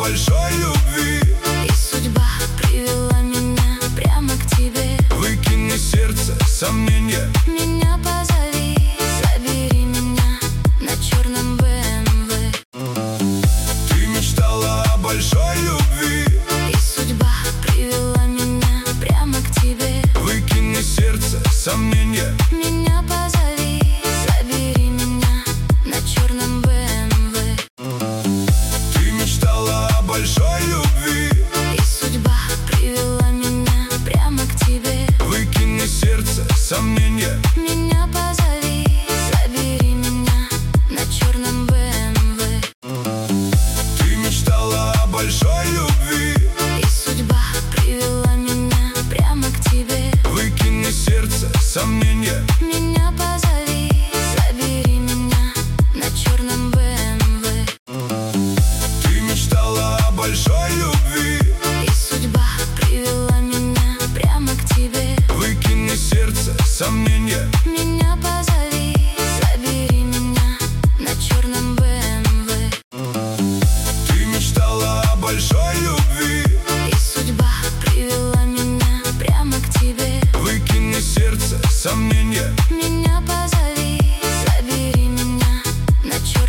большой любви, и судьба привела меня прямо к тебе. выкини сердце сомнения, Меня позови, забери меня на черном БМВ. ты мечтала о большой